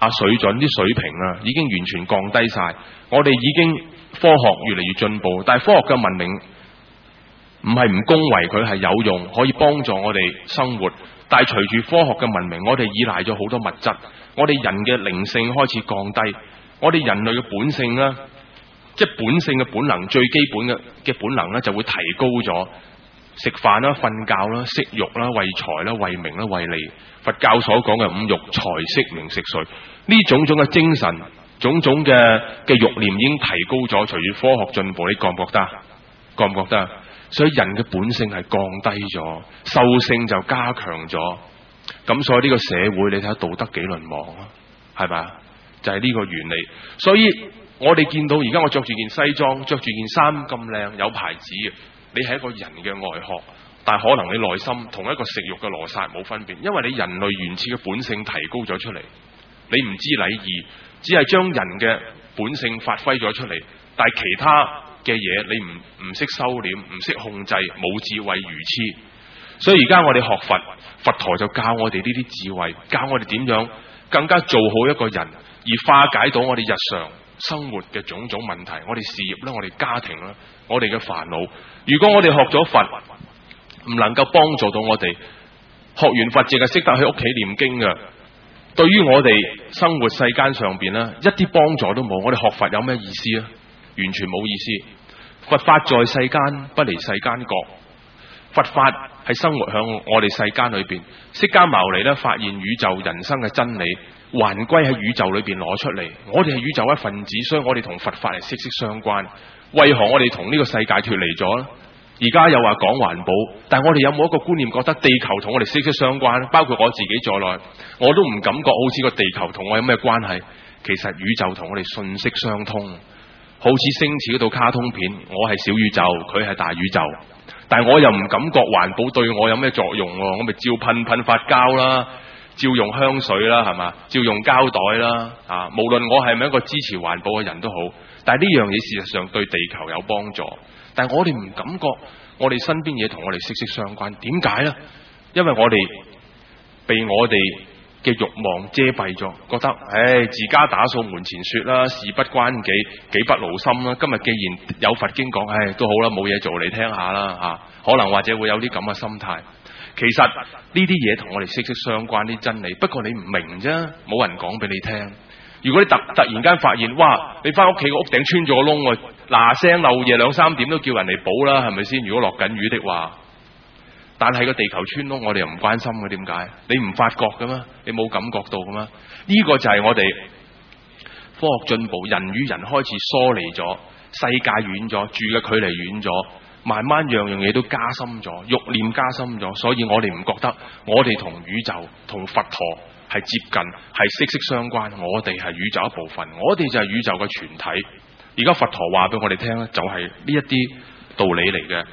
水準啲水平啊，已經完全降低晒。我哋已經科學越嚟越進步，但係科學嘅文明唔係唔恭維佢係有用，可以幫助我哋生活。但係隨住科學嘅文明，我哋依賴咗好多物質，我哋人嘅靈性開始降低，我哋人類嘅本性啦，即係本性嘅本能，最基本嘅本能咧就會提高咗。食飯啦、瞓覺啦、色欲啦、為財啦、為名啦、為利，佛教所講嘅五欲財色名食睡，呢種種嘅精神，種種嘅欲念已經提高咗。隨住科學進步，你覺唔覺得？覺唔覺得？所以人嘅本性係降低咗，獸性就加強咗。咁所以呢個社會，你睇下道德幾淪亡啊，係咪？就係呢個原理。所以我哋見到而家我着住件西裝，着住件衫咁靚，有牌子嘅。你係一個人嘅外殼，但係可能你內心同一個食慾嘅羅剎冇分別，因為你人類原始嘅本性提高咗出嚟，你唔知禮儀，只係將人嘅本性發揮咗出嚟，但係其他嘅嘢你唔識收斂，唔識控制，冇智慧愚痴。所以而家我哋學佛陀就教我哋呢啲智慧，教我哋點樣更加做好一個人，而化解到我哋日常生活嘅種種問題，我哋事業啦，我哋家庭啦，我哋嘅煩惱。如果我哋學咗佛，唔能夠幫助到我哋，學完佛淨係識得喺屋企念經嘅，對於我哋生活世間上邊咧，一啲幫助都冇。我哋學佛有咩意思啊？完全冇意思。佛法在世間，不離世間覺。佛法係生活響我哋世間裏邊。釋迦牟尼咧發現宇宙人生嘅真理，還歸喺宇宙裏邊攞出嚟。我哋係宇宙一份子，所以我哋同佛法係息息相關。為何我哋同呢個世界脫離咗呢？而家又話講環保，但係我哋有冇一個觀念覺得地球同我哋息息相關？包括我自己在內，我都唔感覺好似個地球同我有咩關係。其實宇宙同我哋信息相通，好似星矢嗰套卡通片，我係小宇宙，佢係大宇宙，但係我又唔感覺環保對我有咩作用，我咪照噴發膠啦，照用香水啦，係嘛，照用膠袋啦，啊，無論我係咪一個支持環保嘅人都好，但係呢樣嘢事實上對地球有幫助，但係我哋唔感覺我哋身邊嘢同我哋息息相關。點解呢？因為我哋被我哋嘅慾望遮蔽咗，覺得自家打掃門前雪啦，事不關己，己不勞心啦。今日既然有佛經講，都好啦，冇嘢做嚟聽下啦，可能或者會有啲咁嘅心態。其實呢啲嘢同我哋息息相關，啲真理，不過你唔明啫，冇人講俾你聽。如果你突然間發現，哇！你翻屋企個屋頂穿咗個窿，嗱聲漏夜2-3點都叫人嚟補啦，係咪先？如果落緊雨的話，但係個地球穿窿，我哋又唔關心嘅，點解？你唔發覺嘅咩？你冇感覺到嘅咩？呢個就係我哋科學進步，人與人開始疏離咗，世界遠咗，住嘅距離遠咗，慢慢樣嘢都加深咗，慾念加深咗，所以我哋唔覺得我哋同宇宙同佛陀係接近，係息息相關。我哋係宇宙一部分，我哋就係宇宙嘅全體。而家佛陀話俾我哋聽咧，就係呢一啲道理嚟嘅。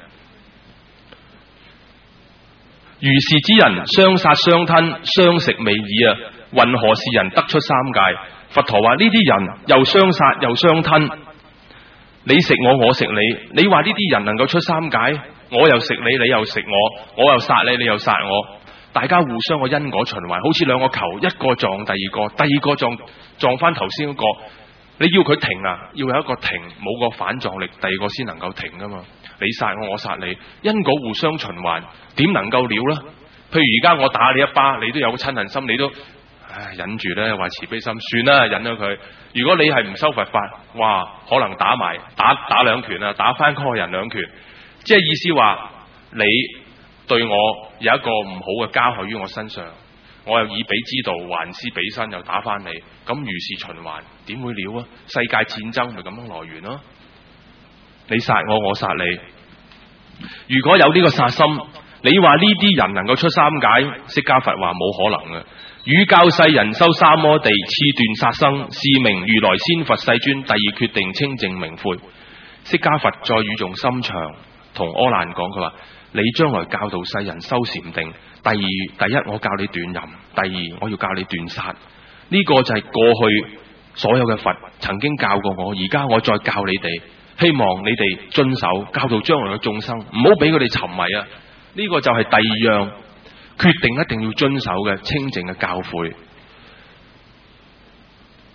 如是之人，相殺相吞，相食未已啊！云何是人得出三界？佛陀話呢啲人又相殺又相吞，你食我，我食你。你話呢啲人能夠出三界？我又食你，你又食我，我又殺你，你又殺我。大家互相個因果循環，好似兩個球，一個撞第二個，第二個撞翻頭先嗰個。你要佢停啊，要有一個停，冇個反撞力，第二個先能夠停噶嘛。你殺我，我殺你，因果互相循環，點能夠了呢？譬如而家我打你一巴，你都有個親恨心，你都忍住呢，話慈悲心，算啦，忍咗佢。如果你係唔修佛法，哇，可能打兩拳啊，打翻嗰個人兩拳，即係意思話你對我有一個唔好嘅加害於我身上，我又以彼之道還施彼身，又打翻你，咁如是循環，點會了啊？世界戰爭咪咁樣來源咯。你殺我，我殺你。如果有呢個殺心，你話呢啲人能夠出三界？釋迦佛話冇可能嘅。汝教世人修三摩地，次斷殺生，是名如來先佛世尊。第二決定清淨明悔。釋迦佛再語重心長同阿難講，佢話你將來教導世人修禪定。第一我教你斷淫，第二我要教你斷殺。呢個就係過去所有嘅佛曾經教過我，而家我再教你哋，希望你哋遵守，教導將來嘅眾生，唔好俾佢哋沉迷啊！呢個就係第二樣。決定一定要遵守嘅清淨嘅教誨。如果有呢個殺心，你話呢啲人能夠出三界？我又食你，你又食我，我又殺你，因果互相循環，點能夠了呢？世界戰爭咪咁樣來源咯。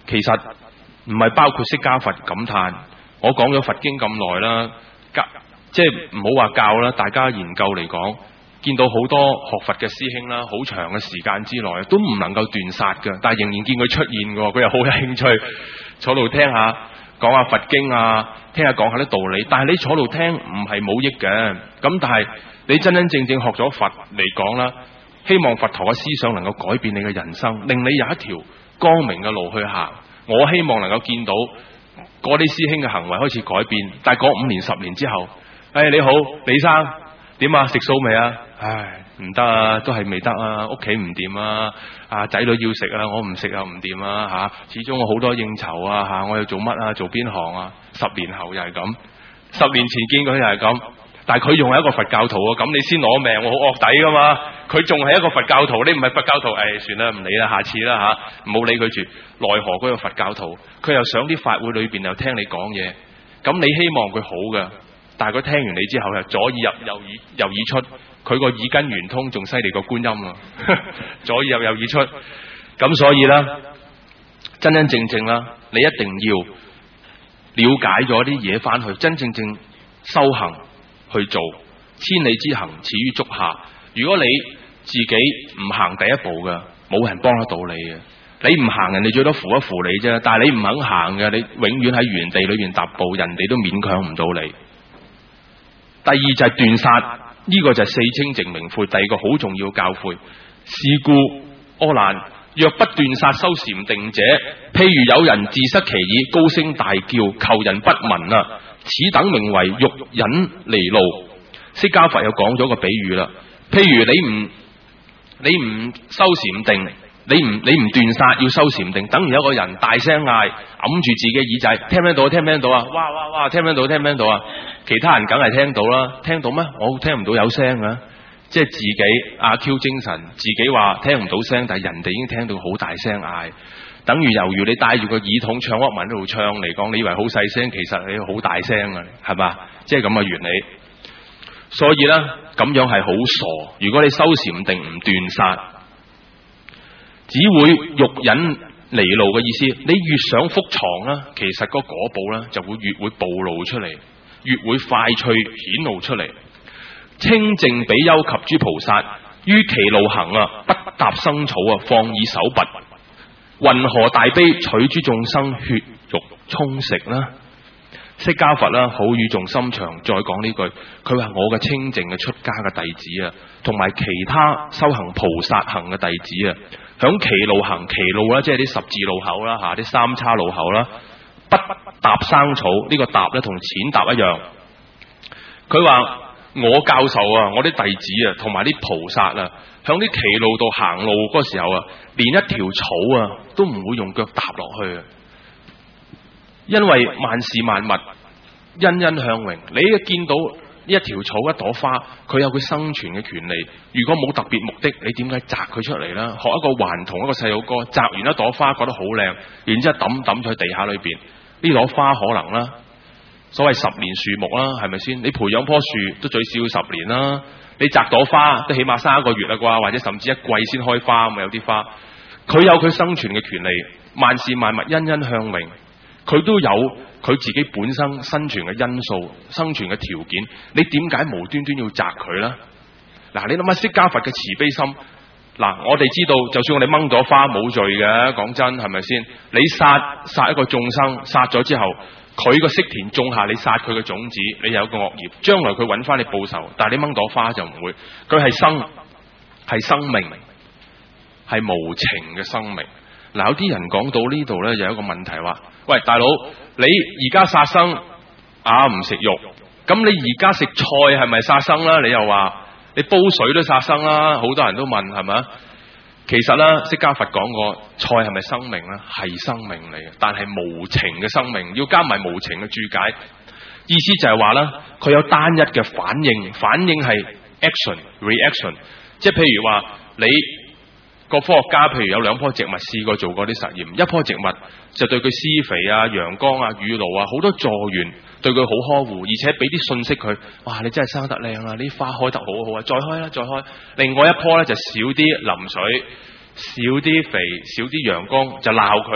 其實唔係包括釋迦佛感嘆。我講咗佛經咁耐啦，即係唔好話教啦，大家研究嚟講，見到好多學佛嘅師兄啦，好長嘅時間之內都唔能夠斷殺嘅，但係仍然見佢出現嘅，佢又好有興趣坐度聽下講下佛經啊，聽下講下啲道理。但係你坐度聽唔係冇益嘅，咁但係你真真正正學咗佛嚟講啦，希望佛陀嘅思想能夠改變你嘅人生，令你有一條光明嘅路去行。我希望能夠見到嗰啲師兄嘅行為開始改變，但係嗰5年10年之後，你好李生點啊？食素未啊？唉，唔得啊，都係未得啊，屋企唔掂啊，仔女要食啊，我唔食啊，唔掂啊吓，始終我好多應酬啊吓，我又做乜啊？做邊行啊？10年後又係咁，10年前見佢又係咁，但係佢仲係一個佛教徒啊，咁你先攞命，我好惡抵噶嘛，佢仲係一個佛教徒，你唔係佛教徒，算啦，唔理啦，下次啦吓，唔好理佢住。奈何嗰個佛教徒，佢又上啲法會裏邊又聽你講嘢，咁你希望佢好嘅，但係佢聽完你之後又左耳入右耳出，佢個耳根圓通仲犀利過觀音啊，左耳入右耳出，咁所以啦，真真正正啦，你一定要了解咗啲嘢翻去，真正正修行去做，千里之行始於足下。如果你自己唔行第一步嘅，冇人幫得到你嘅。你唔行，人哋最多扶一扶你啫，但係你唔肯行嘅，你永遠喺原地裏邊踏步，人哋都勉強唔到你。第二就係斷殺，呢個就係四清淨明悔，第二個好重要教誨。是故阿難，若不斷殺修禪定者，譬如有人自失其意，高聲大叫，求人不聞啊，此等名為欲引離路。釋迦佛又講咗個比喻啦，譬如你唔修禪定，你唔斷殺，要修禪定，等於有個人大聲嗌，揞住自己耳仔，聽唔聽到？聽唔聽到啊？哇哇哇！聽唔聽到？聽唔聽到啊？其他人梗係聽到啦，聽到咩？我聽唔到有聲啊！即係自己阿 Q 精神，自己話聽唔到聲，但係人哋已經聽到好大聲嗌，等於猶如你戴住個耳筒唱惡文喺度唱嚟講，你以為好細聲，其實你好大聲啊，係嘛？即係咁嘅原理。所以呢，咁樣係好傻。如果你修禪定唔斷殺，只會欲引離路嘅意思。你越想覆藏啦，其實個果報呢就會越會暴露出嚟，越會快脆顯露出嚟。清淨比丘及諸菩薩於其路行啊，不踏生草啊，放以手拔，云何大悲取諸眾生血肉充食啦？釋迦佛啦，好語重心長，再講呢句，佢話我嘅清淨嘅出家嘅弟子啊，同埋其他修行菩薩行嘅弟子啊，響其路行，其路啦，即係啲十字路口啦，吓啲三叉路口啦，不踏生草，呢個踏咧同淺踏一樣。佢話我教授啊，我啲弟子啊，同埋啲菩薩啊，響啲歧路度行路嗰時候啊，連一條草啊都唔會用腳踏落去啊。因為萬事萬物欣欣向榮，你一見到一條草一朵花，佢有佢生存嘅權利。如果冇特別目的，你點解摘佢出嚟呢？學一個頑童，一個細佬哥，摘完一朵花覺得好靚，然之後抌咗喺地下裏邊，呢朵花可能啦，所謂10年樹木啦，係咪先？你培養棵樹都最少10年啦，你摘朵花都起碼3個月啦啩，或者甚至1季先開花，咪有啲花，佢有佢生存嘅權利。萬事萬物欣欣向榮，佢都有佢自己本身生存嘅因素、生存嘅條件，你點解無端端要摘佢呢？嗱，你諗下釋迦佛嘅慈悲心。嗱，我哋知道，就算我哋掹咗花冇罪嘅，講真係咪先？你殺一個眾生，殺咗之後，佢個識田種下你殺佢嘅種子，你有個惡業，將來佢揾翻你報仇。但係你掹咗花就唔會，佢係生命，係無情嘅生命。嗱，有啲人講到呢度呢，有一個問題話：喂，大佬，你而家殺生唔食肉，咁你而家食菜係咪殺生啦？你又話你煲水都殺生啦，好多人都問係咪？其實呢，釋迦佛講過，菜係咪生命呢？係生命嚟嘅，但係無情嘅生命，要加埋無情嘅注解，意思就係話呢，佢有單一嘅反應，反應係 action，reaction， 即係譬如話你個科學家，譬如有2棵植物試過做過啲實驗，一棵植物就對佢施肥啊、陽光啊、雨露啊，好多助緣，對佢好呵護，而且俾啲信息佢，哇，你真係生得靚啊，呢花開得好好啊，再開啦，再開。另外一棵呢，就少啲淋水，少啲肥，少啲陽光，就鬧佢，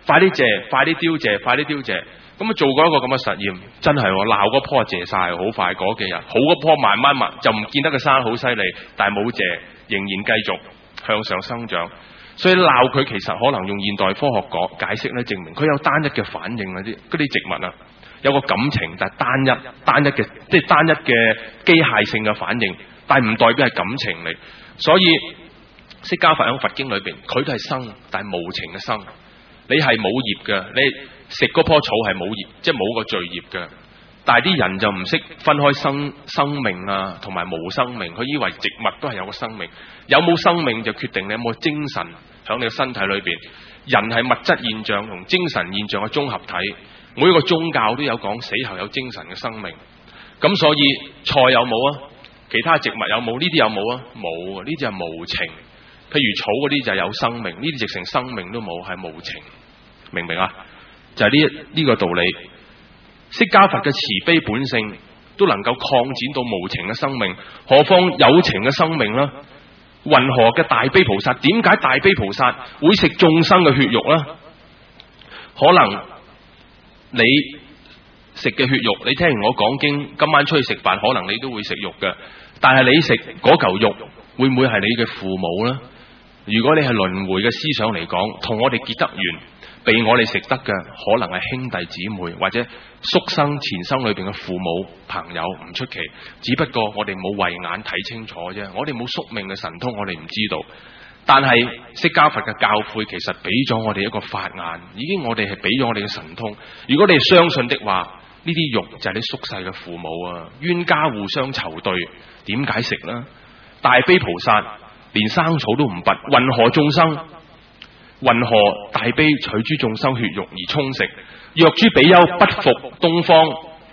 快啲謝，快啲凋謝，快啲凋謝。咁啊做過一個咁嘅實驗，真係鬧嗰棵謝晒，好快嗰幾日，好嗰棵慢慢就唔見得佢生好犀利，但係冇謝，仍然繼續向上生長。所以鬧佢其實可能用現代科學講解釋咧，證明佢有單一嘅反應嗰啲植物啊，有個感情，但係單一嘅即係單一嘅機械性嘅反應，但係唔代表係感情嚟。所以釋迦佛喺佛經裏邊，佢都係生，但係無情嘅生。你係冇葉嘅，你食嗰棵草係冇葉，即係冇個序葉嘅。但係啲人就唔識分開生命啊，同埋無生命。佢以為植物都係有個生命，有冇生命就決定你有冇精神響你嘅身體裏邊。人係物質現象同精神現象嘅綜合體。每一個宗教都有講死後有精神嘅生命。咁所以菜有冇啊？其他植物有冇？呢啲有冇啊？冇啊！呢啲係無情。譬如草嗰啲就係有生命，呢啲直情生命都冇，係無情。明唔明啊？就係呢個道理。釋迦佛嘅慈悲本性都能夠擴展到無情嘅生命，何況有情嘅生命呢？云何嘅大悲菩薩？點解大悲菩薩會食眾生嘅血肉呢？可能你食嘅血肉，你聽完我講經，今晚出去食飯，可能你都會食肉嘅。但係你食嗰嚿肉，會唔會係你嘅父母呢？如果你係輪迴嘅思想嚟講，同我哋結得緣，被我哋食得嘅，可能係兄弟姊妹或者宿生前生裏邊嘅父母朋友，唔出奇。只不過我哋冇慧眼睇清楚啫，我哋冇宿命嘅神通，我哋唔知道。但係釋迦佛嘅教誨其實俾咗我哋一個法眼，已經我哋係俾咗我哋嘅神通。如果你係相信的話，呢啲肉就係你宿世嘅父母啊，冤家互相仇對，點解食呢？大悲菩薩連生草都唔拔，云何眾生？云何大悲取諸眾生血肉而充食？若諸比丘不服東方，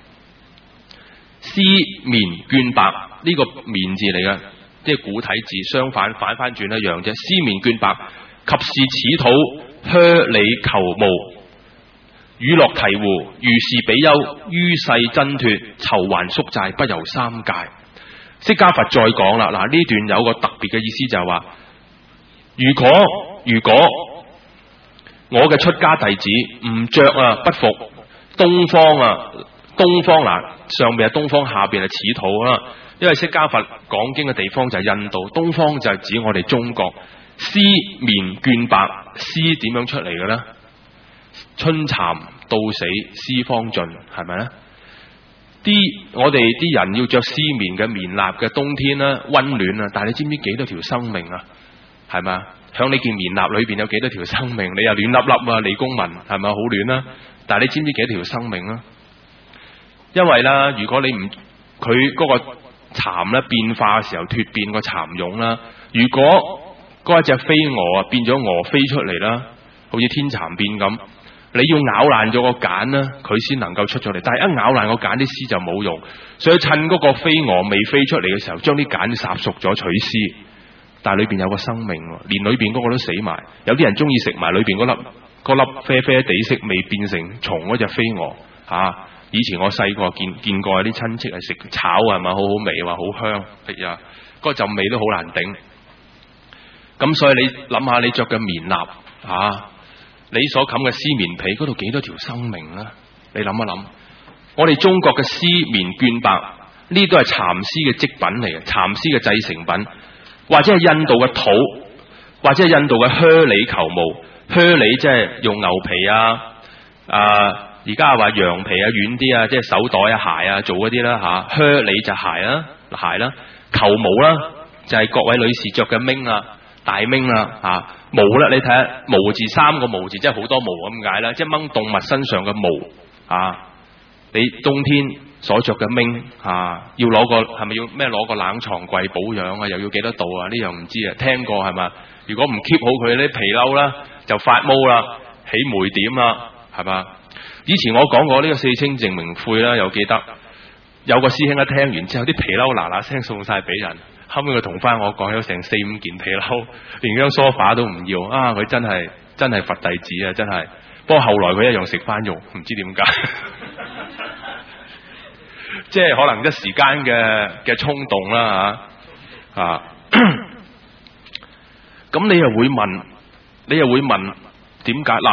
絲綿絹白，呢個綿字嚟嘅，即係古體字，相反反翻轉一樣啫。絲綿絹白，及是此土靴履裘毛，乳酪醍醐，如是比丘於世掙脫，酬還宿債不由三界。釋迦佛再講啦，嗱呢段有個特別嘅意思就係話，如果我嘅出家弟子唔着不服東方嗱，上面係東方，下邊係此土啦。因為釋迦佛講經嘅地方就係印度，東方就係指我哋中國。絲綿絹白，絲點樣出嚟嘅呢？春蠶到死，絲方盡，係咪呢？我哋啲人要着絲綿嘅棉衲嘅冬天啦，溫暖啊！但係你知唔知幾多條生命啊？係咪？響你件棉衲裏邊有幾多條生命？你又暖粒粒啊，李公民係咪好暖啊？但係你知唔知幾多條生命啊？因為啦，如果你唔佢嗰個蠶咧變化嘅時候脫變個蠶蛹啦，如果嗰一隻飛蛾啊變咗蛾飛出嚟啦，好似天蠶變咁，你要咬爛咗個繭啦，佢先能夠出咗嚟。但係一咬爛個繭，啲絲就冇用，所以趁嗰個飛蛾未飛出嚟嘅時候，將啲繭烚熟咗取絲。但係裏邊有個生命，連裏邊嗰個都死埋。有啲人中意食埋裏邊嗰粒啡啡地色未變成蟲嗰隻飛蛾吓。以前我細個見過有啲親戚係食炒係咪好好味，話好香，係啊，嗰陣味都好難頂。咁所以你諗下，你着嘅棉衲你所冚嘅絲棉被嗰度幾多條生命呢？你諗一諗，我哋中國嘅絲棉絹白呢都係蠶絲嘅織品嚟嘅，蠶絲嘅製成品，或者係印度嘅土，或者係印度嘅靴履裘毛。靴履即係用牛皮而家話羊皮軟啲啊，即係手袋鞋做嗰啲啦吓。靴履就鞋啦，裘毛啦就係各位女士着嘅繎大繎毛啦，你睇下毛字三個毛字，即係好多毛咁解啦，即係掹動物身上嘅毛你冬天所着嘅繎要攞個係咪要咩攞個冷藏櫃保養啊？又要幾多度啊？呢樣唔知啊，聽過係嘛？如果唔 keep 好佢啲皮褸啦，就發毛啦，起霉點啦，係嘛？以前我講過呢個四清淨明悔啦，又記得有個師兄一聽完之後，啲皮褸嗱嗱聲送晒俾人。後尾佢同翻我講，有成4-5件皮褸，連張梳化都唔要啊！佢真係佛弟子啊，真係。不過後來佢一樣食翻肉，唔知點解，即係可能一時間嘅衝動啦咁你又會問點解嗱？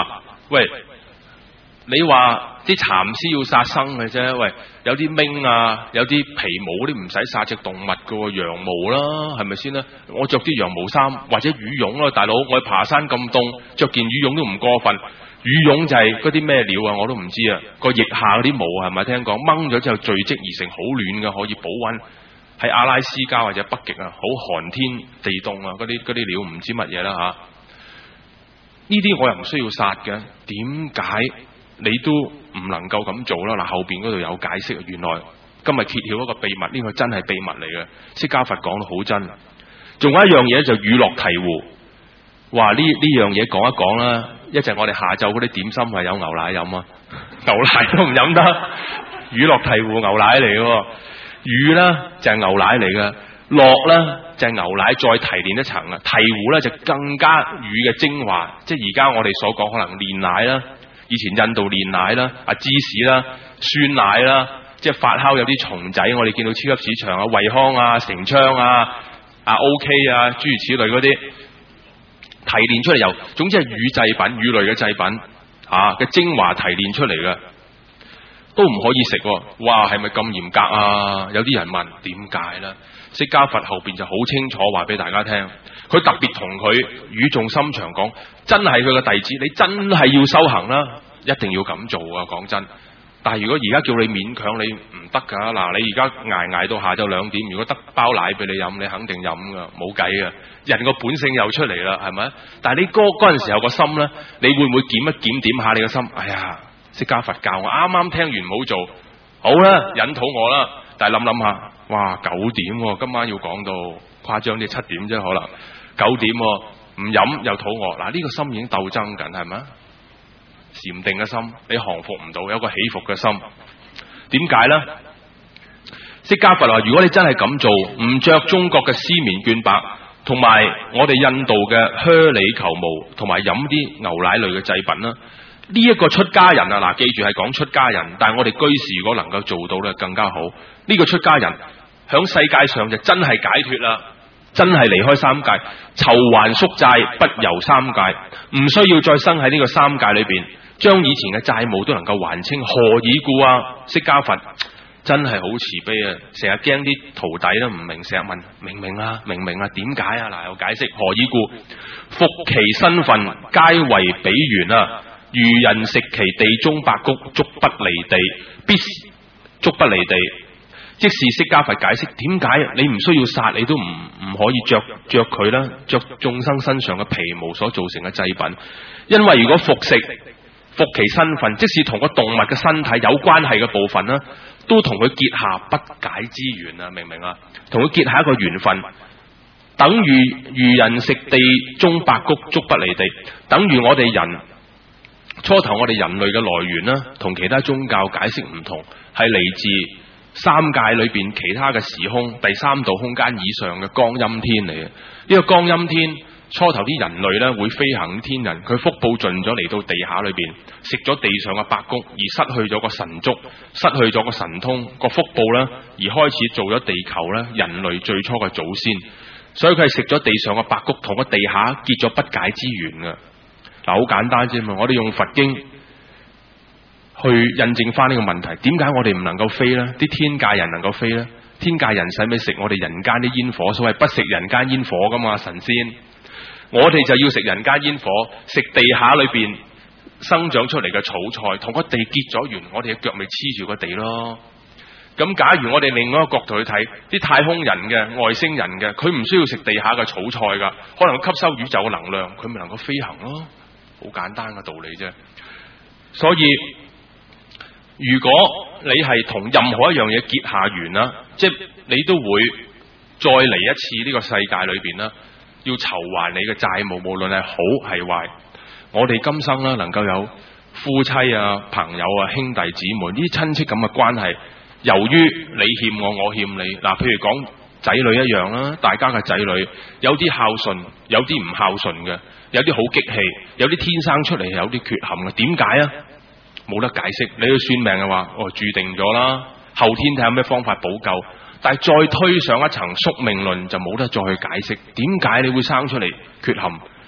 喂，你話啲蠶絲要殺生嘅啫，喂，有啲獴啊，有啲皮毛嗰啲唔使殺隻動物㗎喎，羊毛啦，係咪先啦？我着啲羊毛衫或者羽絨啦，大佬，我去爬山咁凍，着件羽絨都唔過分。羽絨就係嗰啲咩料啊，我都唔知啊。個腋下嗰啲毛係咪聽講掹咗之後聚積而成，好暖嘅，可以保溫。喺阿拉斯加或者北極啊，好寒天地凍啊，嗰啲料唔知乜嘢啦嚇。呢啲我又唔需要殺嘅，點解你都唔能夠咁做啦？嗱，後邊嗰度有解釋，原來今日揭曉一個秘密，呢個真係秘密嚟嘅。釋迦佛講得好真。仲有一樣嘢就乳酪醍醐，話呢樣嘢講一講啦。一陣我哋下晝嗰啲點心係有牛奶飲啊，牛奶都唔飲得，乳酪醍醐牛奶嚟嘅，乳呢就係牛奶嚟嘅，酪呢就係牛奶再提煉一層啊，醍醐呢就更加乳嘅精華，即係而家我哋所講可能煉奶啦，以前印度煉奶啦，芝士啦，酸奶啦，即係發酵有啲蟲仔，我哋見到超級市場啊，惠康啊、成昌啊、OK 啊，諸如此類嗰啲。提煉出嚟又，總之係乳製品、乳類嘅製品嘅精華提煉出嚟嘅，都唔可以食。哇，係咪咁嚴格啊？有啲人問點解呢？釋迦佛後邊就好清楚話俾大家聽，佢特別同佢語重心長講，真係佢嘅弟子，你真係要修行啦，一定要咁做啊！講真。但係如果而家叫你勉強你唔得㗎，嗱，你而家捱到下晝2點，如果得包奶俾你飲，你肯定飲㗎，冇計㗎。人個本性又出嚟啦，係咪？但係你嗰陣時候個心呢，你會唔會檢一檢點下你個心？哎呀，釋迦佛教我啱啱聽完唔好做，好啦，引肚我啦。但係諗下，哇9點喎，今晚要講到誇張啲7點啫，可能9點喎，唔飲又肚餓，嗱呢個心已經鬥爭緊，係咪？禪定嘅心，你降服唔到，有個起伏嘅心。點解呢？釋迦佛話：如果你真係咁做，唔着中國嘅絲綿絹帛，同埋我哋印度嘅靴里球毛，同埋飲啲牛奶類嘅製品啦，呢一個出家人啊，嗱，記住係講出家人，但係我哋居士如果能夠做到咧，更加好。呢個出家人響世界上就真係解脫啦，真係離開三界，籌還宿債，不遊三界，唔需要再生喺呢個三界裏邊。將以前嘅債務都能夠還清，何以故啊？釋迦佛真係好慈悲啊！成日驚啲徒弟都唔明，成日問明唔明啊？明唔明啊？點解啊？嗱，有解釋何以故？復其身份，皆為比緣啊！如人食其地中百穀，足不離地，必足不離地。即是釋迦佛解釋點解你唔需要殺，你都唔可以着佢啦，着眾生身上嘅皮毛所造成嘅祭品，因為如果復其身份，即使同個動物嘅身體有關係嘅部分啦，都同佢結下不解之緣啊！明唔明啊？同佢結下一個緣分，等於如人食地中百穀，足不離地，等於我哋人初頭我哋人類嘅來源啦，同其他宗教解釋唔同，係嚟自三界裏邊其他嘅時空，第三度空間以上嘅光陰天嚟嘅。呢個光陰天初頭啲人類咧會飛行天人，佢福報盡咗嚟到地下裏邊，食咗地上嘅百穀，而失去咗個神足，失去咗個神通個福報啦，而開始做咗地球咧人類最初嘅祖先，所以佢係食咗地上嘅百穀，同個地下結咗不解之緣嘅。嗱，好簡單啫嘛，我哋用佛經去印證翻呢個問題，點解我哋唔能夠飛呢？啲天界人能夠飛呢？天界人使咪食我哋人間啲煙火？所謂不食人間煙火噶嘛，神仙。我哋就要食人間煙火，食地下裏邊生長出嚟嘅草菜，同個地結咗緣，我哋嘅腳咪黐住個地咯。咁假如我哋另外一個角度去睇，啲太空人嘅外星人嘅，佢唔需要食地下嘅草菜噶，可能吸收宇宙嘅能量，佢咪能夠飛行咯。好簡單嘅道理啫。所以如果你係同任何一樣嘢結下緣啦，即係你都會再嚟一次呢個世界裏邊啦，要償還你嘅債務，無論係好係壞。我哋今生啦，能夠有夫妻啊、朋友啊、兄弟姊妹呢啲親戚咁嘅關係，由於你欠我，我欠你。嗱，譬如講仔女一樣啦，大家嘅仔女有啲孝順，有啲唔孝順嘅，有啲好激氣，有啲天生出嚟有啲缺陷嘅。點解啊？冇得解釋。你去算命嘅話，注定咗啦，後天睇下咩方法補救。但係再推上一層宿命論，就冇得再去解釋點解你會生出嚟缺陷，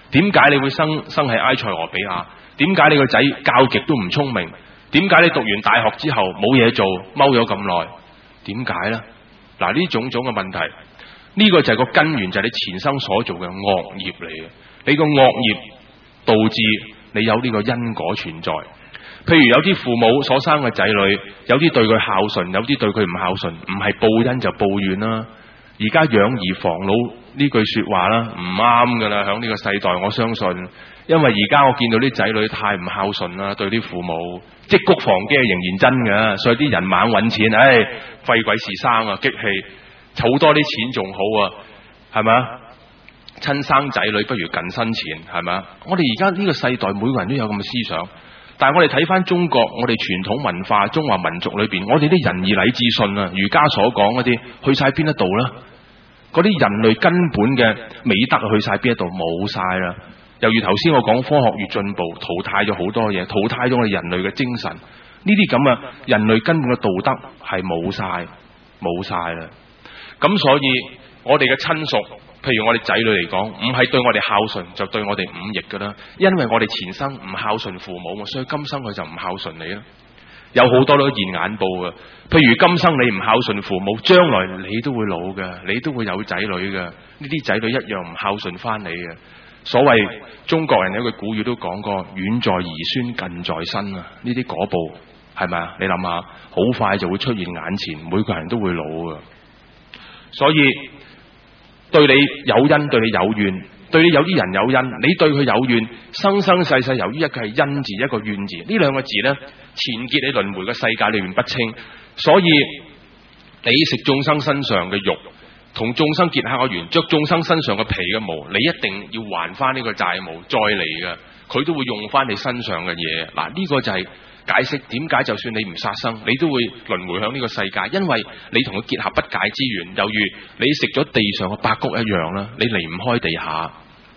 點解你會生喺埃塞俄比亞？點解你個仔教極都唔聰明？點解你讀完大學之後冇嘢做，踎咗咁耐？點解呢？嗱，呢種種嘅問題，呢個就係個根源，就係你前生所做嘅惡業嚟嘅。你個惡業導致你有呢個因果存在。譬如有啲父母所生嘅仔女，有啲對佢孝順，有啲對佢唔孝順，唔係報恩就報怨啦。而家養兒防老呢句說話啦，唔啱噶啦，響呢個世代我相信，因為而家我見到啲仔女太唔孝順啦，對啲父母積谷防饑係仍然真嘅，所以啲人猛揾錢，費鬼事生啊，激氣，儲多啲錢仲好啊，係咪？親生仔女不如近身錢，係咪？我哋而家呢個世代每個人都有咁嘅思想，但係我哋睇翻中國，我哋傳統文化、中華民族裏邊，我哋啲仁義禮智信啊，儒家所講嗰啲，去晒邊一度啦？嗰啲人類根本嘅美德去晒邊一度？冇晒啦！猶如頭先我講，科學越進步，淘汰咗好多嘢，淘汰咗我哋人類嘅精神。呢啲咁嘅人類根本嘅道德係冇晒啦。咁所以我哋嘅親屬，譬如我哋仔女嚟講，唔係對我哋孝順，就對我哋忤逆噶啦。因為我哋前生唔孝順父母，所以今生佢就唔孝順你啦。有好多都現眼報嘅，譬如今生你唔孝順父母，將來你都會老嘅，你都會有仔女嘅。呢啲仔女一樣唔孝順翻你嘅。所謂中國人有句古語都講過，遠在兒孫近在身啊！呢啲果報係咪啊？你諗下，好快就會出現眼前，每個人都會老嘅。所以對你有恩，對你有怨，對你有啲人有恩，你對佢有怨，生生世世由於一個係恩字，一個怨字，呢兩個字呢，纏結你輪迴嘅世界裏面不清，所以你食眾生身上嘅肉，同眾生結下個緣，着眾生身上嘅皮嘅毛，你一定要還翻呢個債務再嚟嘅，佢都會用翻你身上嘅嘢。嗱，呢個就係解釋點解就算你唔殺生，你都會輪迴響呢個世界，因為你同佢結合不解之緣，猶如你食咗地上嘅百穀一樣啦，你離唔開地下。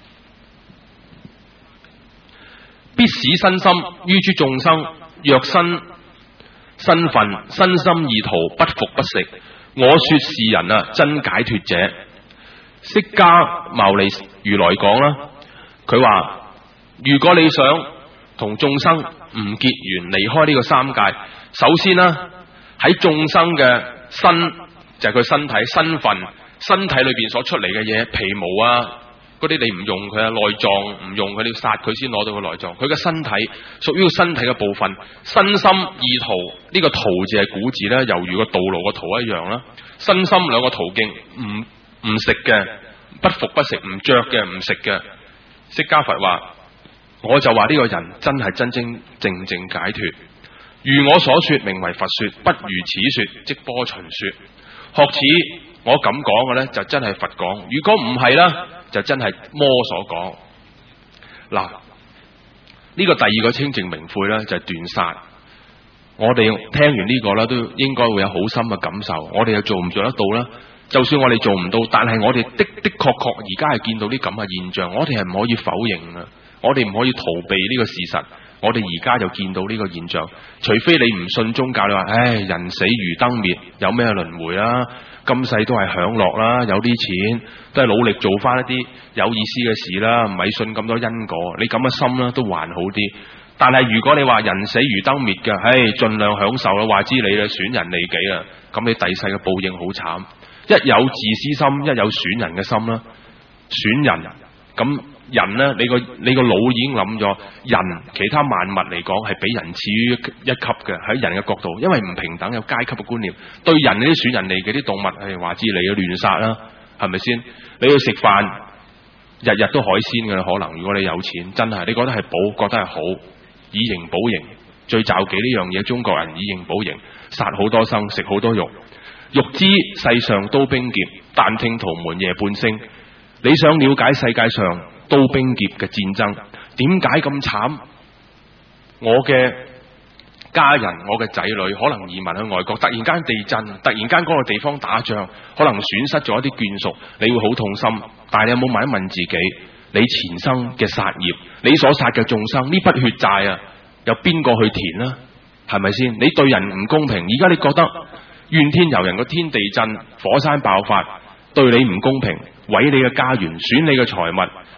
必使身心於諸眾生，若身分身心意圖，不服不食。我說是人啊，真解脱者。釋迦牟尼如來講啦，佢話如果你想同眾生唔結緣，離開呢個三界，首先啦，喺眾生嘅身就係佢身體身份，身體裏邊所出嚟嘅嘢，皮毛啊嗰啲你唔用佢啊，內臟唔用佢，你要殺佢先攞到個內臟。佢嘅身體屬於個身體嘅部分，身心意圖呢個途字係古字咧，猶如個道路個途一樣啦。身心兩個途徑，唔食嘅，不服不食，唔着嘅，唔食嘅。釋迦佛話，我就話呢個人真係真真正正解脱。如我所說，名為佛說；不如此說，即波旬說。學此我咁講嘅呢，就真係佛講；如果唔係啦，就真係魔所講。嗱，呢個第二個清淨明悔呢，就係斷殺。我哋聽完呢個呢，都應該會有好深嘅感受。我哋又做唔做得到呢？就算我哋做唔到，但係我哋的確而家係見到啲咁嘅現象，我哋係唔可以否認啊！我哋唔可以逃避呢個事實。我哋而家就見到呢個現象，除非你唔信宗教，你話唉，人死如燈滅，有咩輪迴啊？今世都係享樂啦，有啲錢都係努力做翻一啲有意思嘅事啦，唔係信咁多因果。你咁嘅心啦，都還好啲。但係如果你話人死如燈滅嘅，唉，盡量享受啦，話知你啦，損人利己啊，咁你第世嘅報應好慘。一有自私心，一有損人嘅心啦，損人咁。人呢，你個腦已經諗咗，人其他萬物嚟講係比人次於一級嘅，喺人嘅角度，因為唔平等，有階級嘅觀念，對人呢啲損人利己啲動物係話知你嘅亂殺啦，係咪先？你去食飯，日日都海鮮嘅啦，可能如果你有錢，真係你覺得係寶，覺得係好，以形補形，最罩忌呢樣嘢，中國人以形補形，殺好多生，食好多肉，欲知世上刀兵劫，但聽屠門夜半聲。你想了解世界上刀兵劫嘅戰爭點解咁慘？我嘅家人，我嘅仔女可能移民去外國，突然間地震，突然間嗰個地方打仗，可能損失咗一啲眷屬，你會好痛心。但係你有冇問一問自己，你前生嘅殺業，你所殺嘅眾生，呢筆血債啊，有邊個去填啊？係咪先？你對人唔公平，而家你覺得怨天尤人，個天地震，火山爆發，對你唔公平，毀你嘅家園，損你嘅財物，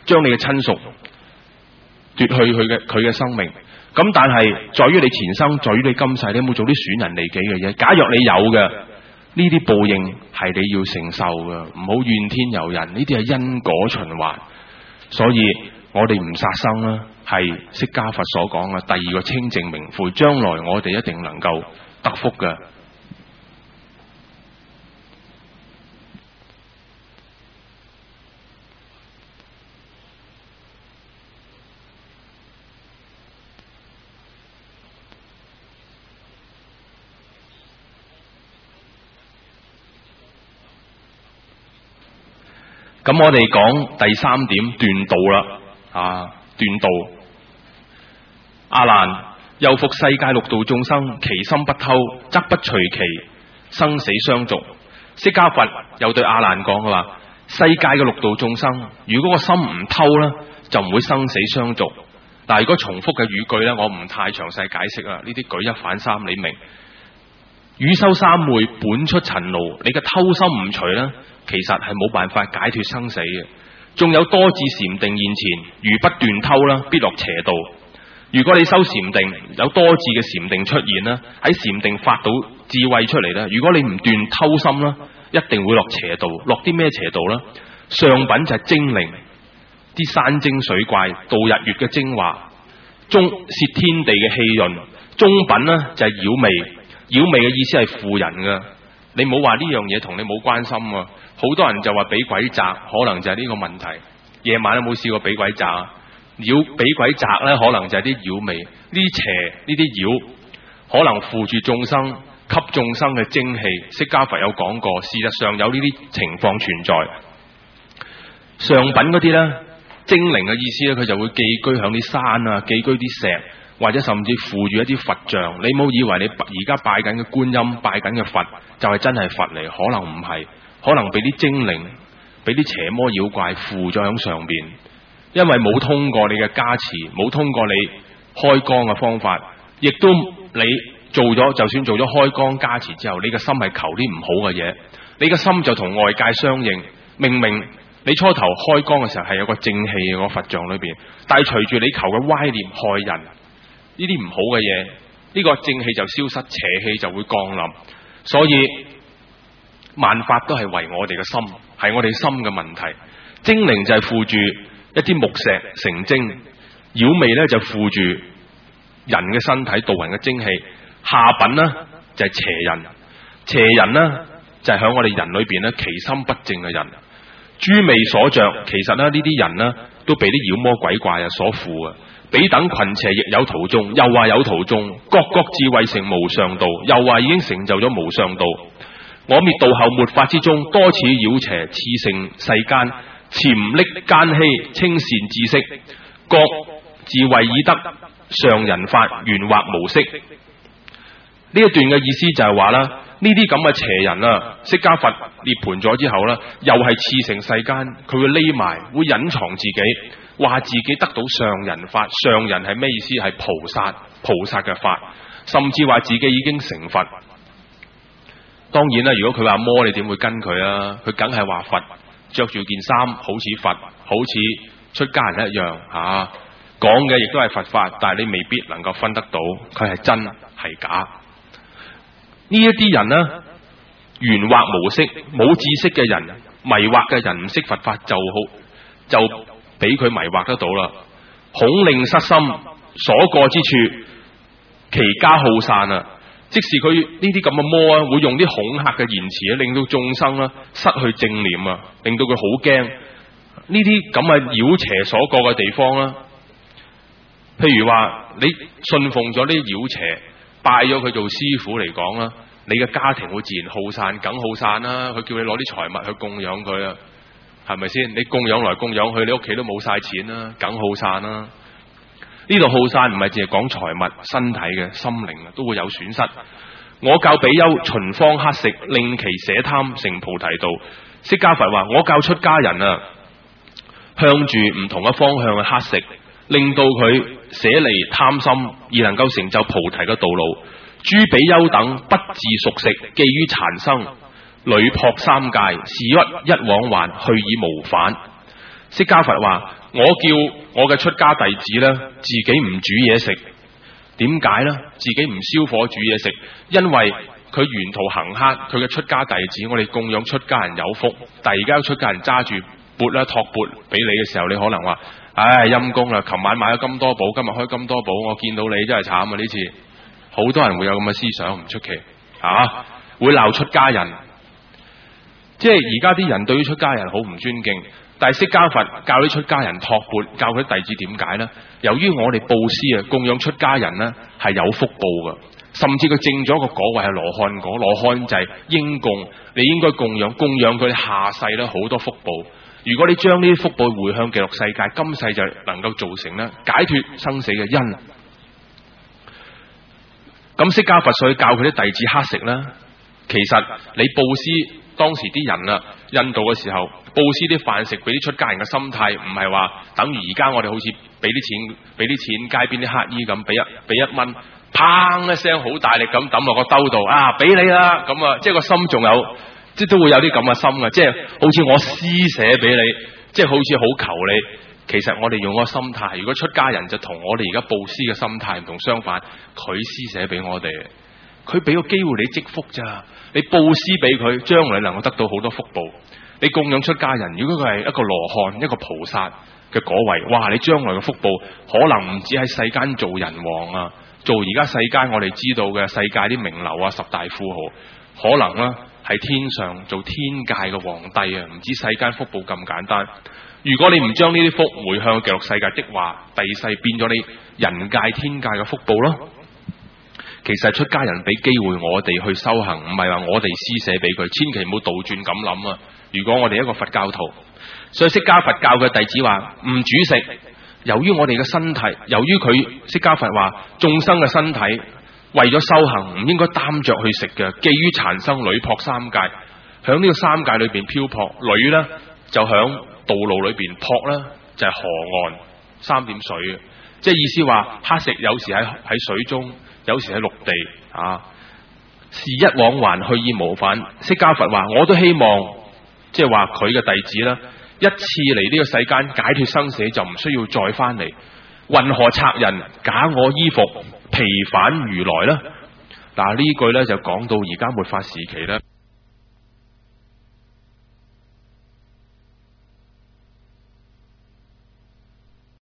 將你嘅親屬奪去佢嘅生命。咁但係在於你前生，在於你今世，你有冇做啲損人利己嘅嘢？假若你有嘅，呢啲報應係你要承受嘅，唔好怨天尤人，呢啲係因果循環。所以我哋唔殺生啦，係釋迦佛所講嘅第二個清淨明悔，將來我哋一定能夠得福嘅。咁我哋講第三點斷道啦，斷道。阿難，又復世界六道眾生，其心不偷，則不隨其生死相續。釋迦佛又對阿難講，佢話世界嘅六道眾生，如果個心唔偷呢，就唔會生死相續。但係如果重複嘅語句呢，我唔太詳細解釋啦，呢啲舉一反三，你明？汝修三昧，本出塵勞，你嘅偷心唔除呢，其實係冇辦法解脫生死嘅。仲有多智禪定現前，如不斷偷啦，必落邪道。如果你修禪定，有多智嘅禪定出現啦，喺禪定發到智慧出嚟啦，如果你唔斷偷心啦，一定會落邪道。落啲咩邪道呢？上品就係精靈，啲山精水怪，度日月嘅精華，中攝天地嘅氣潤。中品呢就係妖魅，妖魅嘅意思係附人噶。你唔好話呢樣嘢同你冇關心啊！好多人就話俾鬼責，可能就係呢個問題。夜晚有冇試過俾鬼責啊？俾鬼責呢，可能就係啲妖魅，呢啲邪，呢啲妖，可能附住眾生，吸眾生嘅精氣。釋迦佛有講過，事實上有呢啲情況存在。上品嗰啲呢，精靈嘅意思呢，佢就會寄居響啲山啊，寄居啲石，或者甚至附住一啲佛像。你唔好以為你而家拜緊嘅觀音、拜緊嘅佛就係真係佛嚟，可能唔係，可能俾啲精靈、俾啲邪魔妖怪附咗響上邊。因為冇通過你嘅加持，冇通過你開光嘅方法，亦都你做咗，就算做咗開光加持之後，你嘅心係求啲唔好嘅嘢，你嘅心就同外界相應。明明你初頭開光嘅時候係有個正氣嘅個佛像裏邊，但係隨住你求嘅歪念害人，呢啲唔好嘅嘢，呢個正氣就消失，邪氣就會降臨。所以萬法都係為我哋嘅心，係我哋心嘅問題。精靈就係附住一啲木石成精，妖魅咧就附住人嘅身體，導人嘅精氣。下品呢就係邪人，邪人呢就係響我哋人裏邊咧其心不正嘅人。諸魅所着，其實呢啲人呢都被啲妖魔鬼怪所附啊。彼等群邪亦有途中，又話有途中，各智慧成無上道，又話已經成就咗無上道。我滅道後末法之中，多此妖邪，熾盛世間。潛匿奸欺，清善知識，各智慧已得，上人法圓惑無色。呢一段嘅意思就係話啦，呢啲咁嘅邪人啊，釋迦佛涅槃咗之後啦，又係熾盛世間，佢會匿埋，會隱藏自己，話自己得到上人法。上人係咩意思？係菩薩嘅法，甚至話自己已經成佛。當然啦，如果佢話魔，你點會跟佢啊？佢梗係話佛。着住件衫好似佛，好似出家人一樣吓，講嘅亦都係佛法，但係你未必能夠分得到佢係真係假。呢一啲人呢，圓惑無識，冇知識嘅人，迷惑嘅人，唔識佛法就俾佢迷惑得到啦。恐令失心，所過之處，其家好散啊！即使佢呢啲咁嘅魔啊，會用啲恐嚇嘅言辭啊，令到眾生啊失去正念啊，令到佢好驚。呢啲咁嘅妖邪所過嘅地方啦，譬如話你信奉咗呢啲妖邪，拜咗佢做師傅嚟講啦，你嘅家庭會自然耗散，梗耗散啦。佢叫你攞啲財物去供養佢啊，係咪先？你供養來供養去，你屋企都冇晒錢啦，梗耗散啦。呢度耗散唔係淨係講財物、身體嘅，心靈啊都會有損失。我教比丘循方乞食，令其捨貪成菩提道。釋迦佛話：我教出家人啊，向住唔同嘅方向去乞食，令到佢捨離貪心，而能夠成就菩提嘅道路。諸比丘等不自熟食，寄於殘生，屢破三界，是一往還，去已無返。 釋迦佛話：我叫我嘅出家弟子呢，自己唔煮嘢食。點解呢？自己唔燒火煮嘢食，因為佢沿途行乞，佢嘅出家弟子，我哋供養出家人有福。但係而家出家人揸住缽啦、托缽俾你嘅時候，你可能話：唉，陰公啦！琴晚買咗金多寶，今日開金多寶，我見到你真係慘啊！呢次好多人會有咁嘅思想，唔出奇啊！會鬧出家人，即係而家啲人對於出家人好唔尊敬。但係釋迦佛教啲出家人托缽，教佢啲弟子點解呢？由於我哋布施啊，供養出家人呢係有福報噶，甚至佢證咗個果位係羅漢果，羅漢就係應供，你應該供養佢哋下世咧好多福報。如果你將呢啲福報回向極樂世界，今世就能夠造成咧解脫生死嘅因。咁釋迦佛所以教佢啲弟子乞食啦。其實你布施當時啲人啊，印度嘅時候布施啲飯食俾啲出家人嘅心態，唔係話等於而家我哋好似俾啲錢街邊啲乞衣咁，俾一蚊，砰一聲好大力咁抌落個兜度啊，俾你啦咁啊，即係個心仲有，即係都會有啲咁嘅心啊，即係好似我施捨俾你，即係好似好求你。其實我哋用個心態，如果出家人就同我哋而家布施嘅心態唔同，相反，佢施捨俾我哋，佢俾個機會你積福咋。你布施俾佢，將來能夠得到好多福報。你供養出家人，如果佢係一個羅漢、一個菩薩嘅果位，哇！你將來嘅福報可能唔止喺世間做人王啊，做而家世間我哋知道嘅世界啲名流啊、十大富豪，可能啦喺天上做天界嘅皇帝啊，唔知世間福報咁簡單。如果你唔將呢啲福回向極樂世界的話，第世變咗你人界天界嘅福報咯。其實出家人俾機會我哋去修行，唔係話我哋施捨俾佢，千祈唔好倒轉咁諗啊！如果我哋一個佛教徒，所以釋迦佛教嘅弟子話唔煮食，由於我哋嘅身體，由於佢釋迦佛話眾生嘅身體為咗修行唔應該擔着去食嘅，基於殘生女泊三界，響呢個三界裏邊漂泊，女呢就響道路裏邊，泊呢就係河岸三點水嘅，即係意思話乞食有時喺水中，有時喺陸地啊，是一往還去意無返。釋迦佛話我都希望，即係話佢嘅弟子啦，一次嚟呢個世間解脫生死就唔需要再翻嚟，云何賊人假我衣服，疲返如來呢？嗱，呢句呢就講到而家末法時期呢。